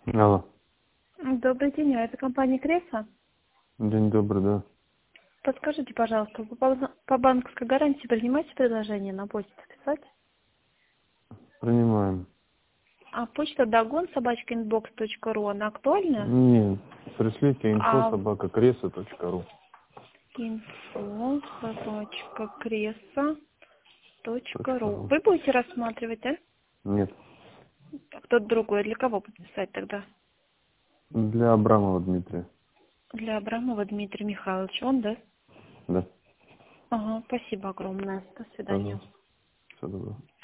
Алло. Добрый день, это компания Креса. День добрый, да. Подскажите, пожалуйста, вы по банковской гарантии принимаете предложение на почту писать? Принимаем. А почта dagon@inbox.ru, она актуальна? Нет. Пришлите А info@кресо.ру. info@kresa.ru. .ру. Вы будете рассматривать, да? Нет. А кто-то другой, для кого подписать тогда? Для Абрамова Дмитрия. Для Абрамова Дмитрия Михайловича, он, да? Да. Ага, спасибо огромное. До свидания. Пожалуйста. Всего доброго.